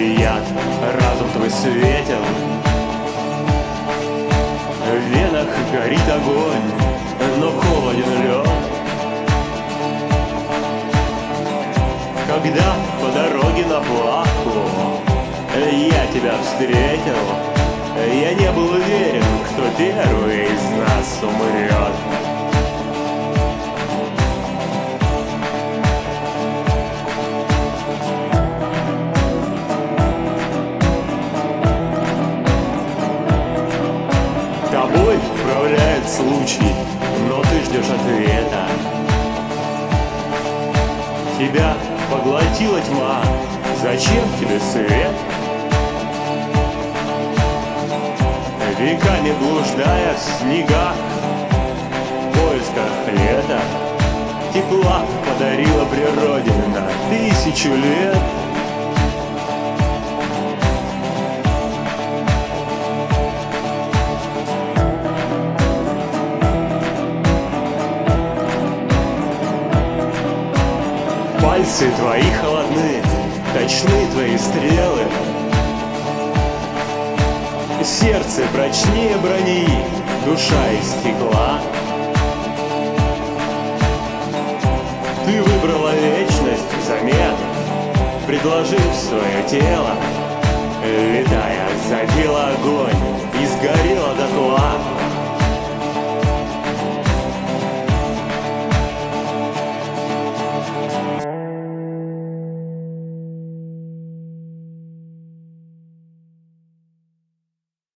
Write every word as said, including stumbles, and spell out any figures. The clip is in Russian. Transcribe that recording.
яд, разум твой светел. В венах горит огонь, но холоден лед. Когда по дороге на плаху я тебя встретил, я не был уверен, кто первый из нас умрет. Тобой управляет случай, но ты ждешь ответа. Тебя поглотила тьма, зачем тебе свет? Веками блуждая в снегах, в поисках лета, тепла подарила природе на тысячу лет. Пальцы твои холодны, точны твои стрелы. Сердце прочнее брони, душа из стекла. Ты выбрала вечность взамен, предложив свое тело. Летая, задела огонь и сгорела дотла.